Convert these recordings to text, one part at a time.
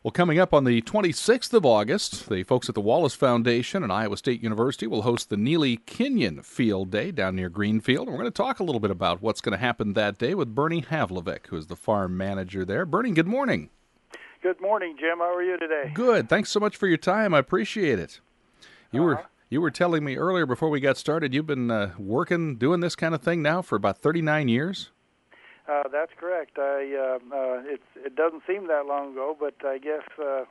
Well, coming up on the 26th of August, the folks at the Wallace Foundation and Iowa State University will host the Neely Kenyon Field Day down near Greenfield. And we're going to talk a little bit about what's going to happen that day with Bernie Havlovic, who is the farm manager there. Bernie, good morning. Good morning, Jim. How are you today? Good. Thanks so much for your time. I appreciate it. You were telling me earlier before we got started, you've been doing this kind of thing now for about 39 years? That's correct. It doesn't seem that long ago, but I guess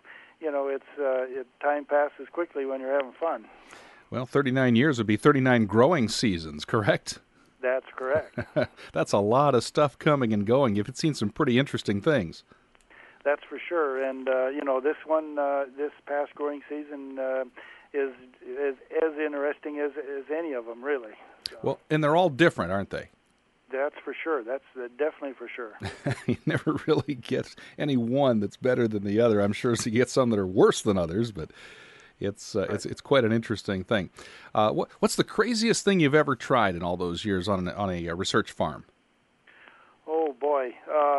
time passes quickly when you're having fun. Well, 39 years would be 39 growing seasons, correct? That's correct. That's a lot of stuff coming and going. You've seen some pretty interesting things. That's for sure. And this past growing season is as interesting as any of them, really. So. Well, and they're all different, aren't they? That's for sure. That's definitely for sure. You never really get any one that's better than the other. I'm sure you get some that are worse than others, but it's quite an interesting thing. What's the craziest thing you've ever tried in all those years on a research farm? Oh boy.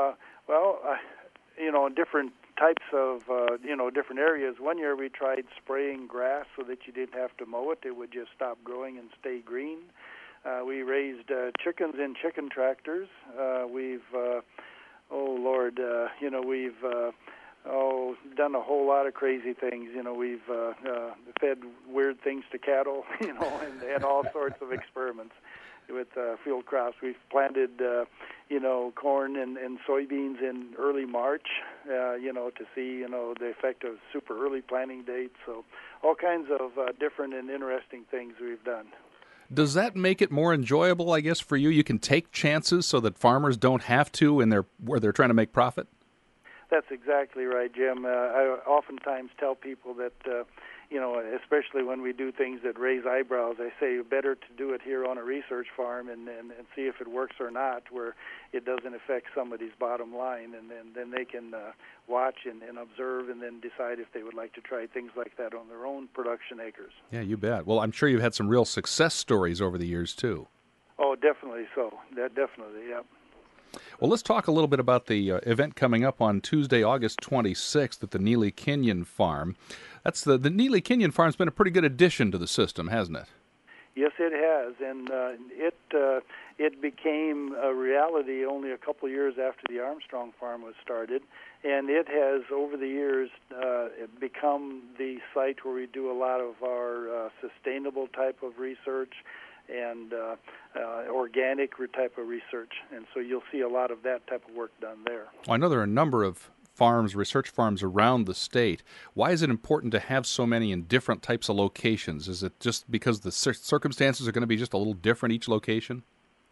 Different types of different areas. One year we tried spraying grass so that you didn't have to mow it; it would just stop growing and stay green. We raised chickens in chicken tractors. We've done a whole lot of crazy things. We've fed weird things to cattle, and all sorts of experiments with field crops. We've planted, corn and soybeans in early March, to see, the effect of super early planting dates. So all kinds of different and interesting things we've done. Does that make it more enjoyable, I guess, for you? You can take chances so that farmers don't have to where they're trying to make profit? That's exactly right, Jim. I oftentimes tell people that, especially when we do things that raise eyebrows, I say better to do it here on a research farm and see if it works or not, where it doesn't affect somebody's bottom line, and then they can watch and observe and then decide if they would like to try things like that on their own production acres. Yeah, you bet. Well, I'm sure you've had some real success stories over the years, too. Oh, definitely so. Definitely, yeah. Well, let's talk a little bit about the event coming up on Tuesday, August 26th at the Neely Kenyon Farm. That's the Neely Kenyon Farm's been a pretty good addition to the system, hasn't it? Yes, it has, and it became a reality only a couple of years after the Armstrong Farm was started, and it has, over the years, become the site where we do a lot of our sustainable type of research and organic type of research, and so you'll see a lot of that type of work done there. Well, I know there are a number of research farms around the state. Why is it important to have so many in different types of locations? Is it just because the circumstances are going to be just a little different each location?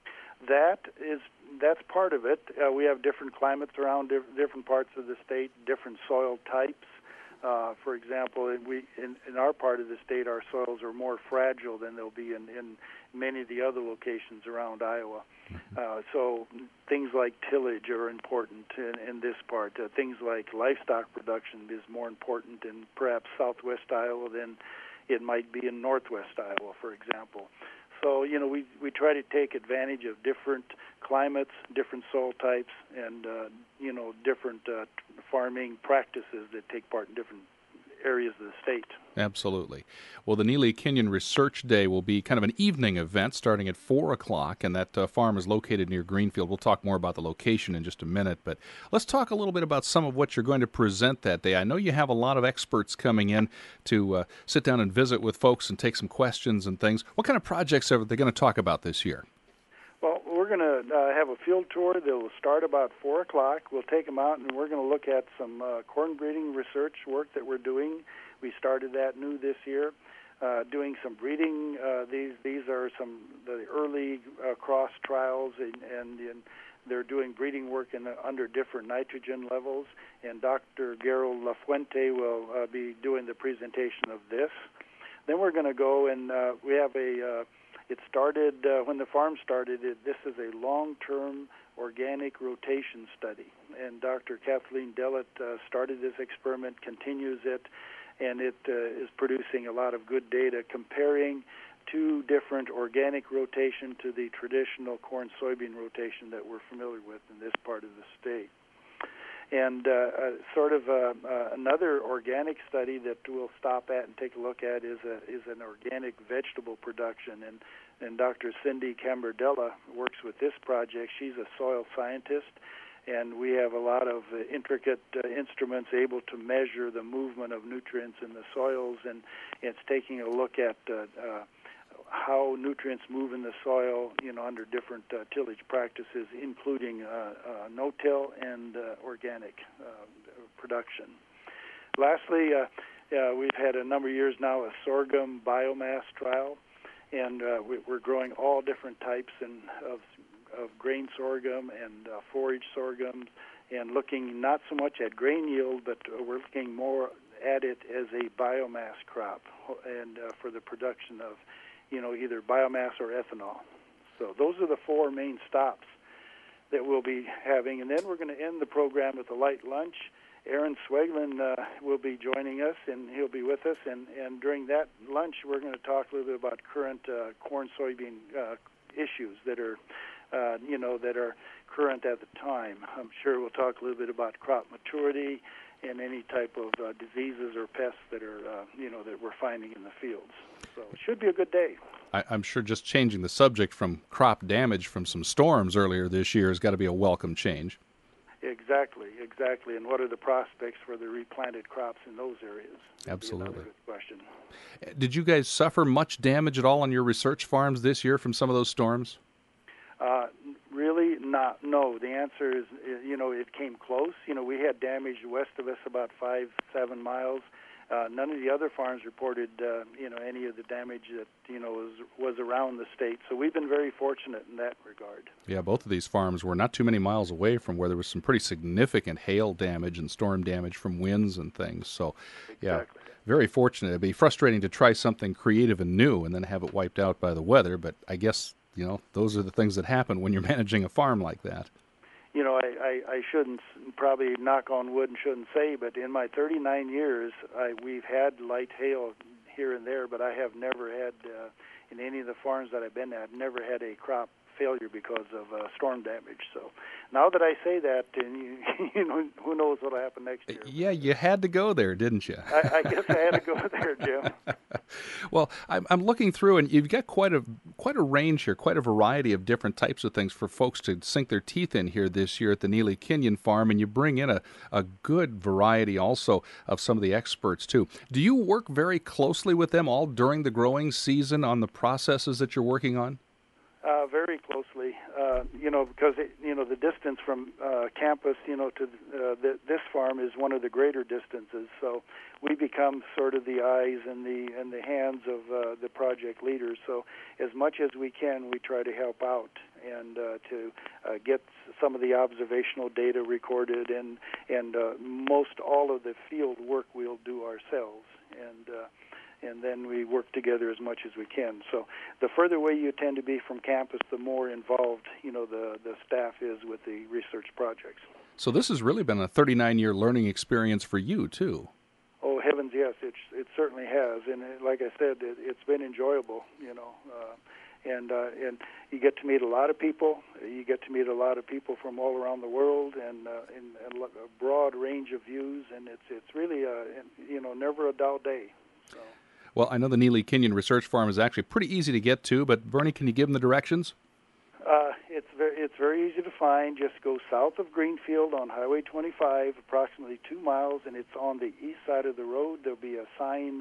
That's part of it. We have different climates around different parts of the state, different soil types. For example, in our part of the state, our soils are more fragile than they'll be in many of the other locations around Iowa. So things like tillage are important in this part. Things like livestock production is more important in perhaps southwest Iowa than it might be in northwest Iowa, for example. So, we try to take advantage of different climates, different soil types, and, different farming practices that take part in different areas of the state. Absolutely. Well, the Neely Kenyon Research Day will be kind of an evening event starting at 4 o'clock, and that farm is located near Greenfield. We'll talk more about the location in just a minute, but let's talk a little bit about some of what you're going to present that day. I know you have a lot of experts coming in to sit down and visit with folks and take some questions and things. What kind of projects are they going to talk about this year? Well, we're going to have a field tour that will start about 4 o'clock. We'll take them out, and we're going to look at some corn breeding research work that we're doing. We started that new this year, doing some breeding. These are some the early cross trials, and they're doing breeding work under different nitrogen levels. And Dr. Garo Lafuente will be doing the presentation of this. Then we're going to go and we have it started when the farm started. This is a long-term organic rotation study, and Dr. Kathleen Dellett started this experiment, continues it, and it is producing a lot of good data comparing two different organic rotation to the traditional corn-soybean rotation that we're familiar with in this part of the state. And another organic study that we'll stop at and take a look at is an organic vegetable production. And Dr. Cindy Cambardella works with this project. She's a soil scientist, and we have a lot of intricate instruments able to measure the movement of nutrients in the soils, and it's taking a look at how nutrients move in the soil, under different tillage practices, including no-till and organic production. Lastly, we've had a number of years now a sorghum biomass trial, and we're growing all different types of grain sorghum and forage sorghum, and looking not so much at grain yield, but we're looking more at it as a biomass crop, and for the production of either biomass or ethanol. So those are the four main stops that we'll be having. And then we're going to end the program with a light lunch. Aaron Sweglin will be joining us, and he'll be with us. And during that lunch, we're going to talk a little bit about current corn, soybean issues that are, that are current at the time. I'm sure we'll talk a little bit about crop maturity and any type of diseases or pests that are, that we're finding in the fields. So it should be a good day. I'm sure just changing the subject from crop damage from some storms earlier this year has got to be a welcome change. Exactly. And what are the prospects for the replanted crops in those areas? Absolutely. Another good question. Did you guys suffer much damage at all on your research farms this year from some of those storms? Really not. No. The answer is, it came close. We had damage west of us about 5-7 miles. None of the other farms reported, any of the damage that, was around the state. So we've been very fortunate in that regard. Yeah, both of these farms were not too many miles away from where there was some pretty significant hail damage and storm damage from winds and things. So, yeah, very fortunate. It'd be frustrating to try something creative and new and then have it wiped out by the weather, but I guess, those are the things that happen when you're managing a farm like that. I shouldn't, probably knock on wood and shouldn't say, but in my 39 years, we've had light hail here and there, but I have never had, in any of the farms that I've been at, never had a crop failure because of storm damage. So now that I say that, and who knows what will happen next year. Yeah, you had to go there, didn't you? I guess I had to go there, Jim. Well, I'm looking through, and you've got quite a range here, quite a variety of different types of things for folks to sink their teeth in here this year at the Neely Kenyon Farm, and you bring in a good variety also of some of the experts, too. Do you work very closely with them all during the growing season on the processes that you're working on? Very closely, because the distance from campus, to this farm is one of the greater distances. So we become sort of the eyes and the hands of the project leaders. So as much as we can, we try to help out and to get some of the observational data recorded, and most all of the field work we'll do ourselves, and then we work together as much as we can. So the further away you tend to be from campus, the more involved, the staff is with the research projects. So this has really been a 39-year learning experience for you, too. Oh, heavens, yes, it certainly has. And like I said, it's been enjoyable, and you get to meet a lot of people. You get to meet a lot of people from all around the world, and a broad range of views, and it's really never a dull day. So. Well, I know the Neely Kenyon Research Farm is actually pretty easy to get to, but Bernie, can you give them the directions? It's very easy to find. Just go south of Greenfield on Highway 25, approximately 2 miles, and it's on the east side of the road. There'll be a sign,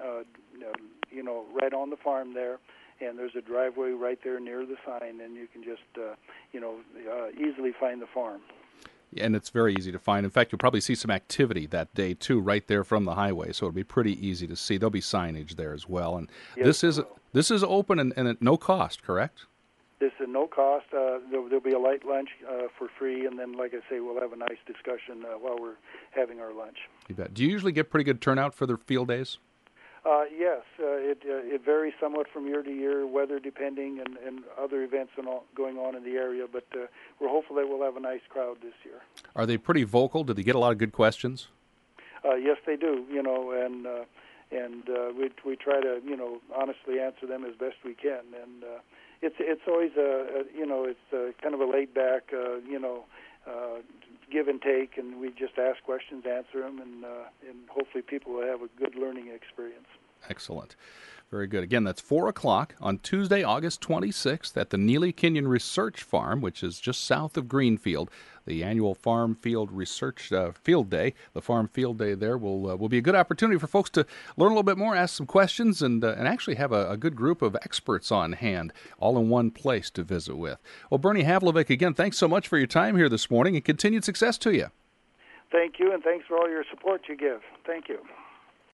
right on the farm there, and there's a driveway right there near the sign, and you can just, easily find the farm. And it's very easy to find. In fact, you'll probably see some activity that day, too, right there from the highway, so it'll be pretty easy to see. There'll be signage there as well. And yes, this is open and at no cost, correct? This is no cost. There'll be a light lunch for free, and then, like I say, we'll have a nice discussion while we're having our lunch. You bet. Do you usually get pretty good turnout for the field days? Yes. It varies somewhat from year to year, weather depending, and other events going on in the area, but we're hopeful that we'll have a nice crowd this year. Are they pretty vocal? Do they get a lot of good questions? Yes, they do, and we try to, honestly answer them as best we can, and it's always it's kind of a laid back, give and take, and we just ask questions, answer them, and hopefully people will have a good learning experience. Excellent. Very good. Again, that's 4 o'clock on Tuesday, August 26th at the Neely Kenyon Research Farm, which is just south of Greenfield. The annual Farm Field Research Field Day, the Farm Field Day there, will be a good opportunity for folks to learn a little bit more, ask some questions, and actually have a good group of experts on hand, all in one place to visit with. Well, Bernie Havlovic, again, thanks so much for your time here this morning, and continued success to you. Thank you, and thanks for all your support you give. Thank you.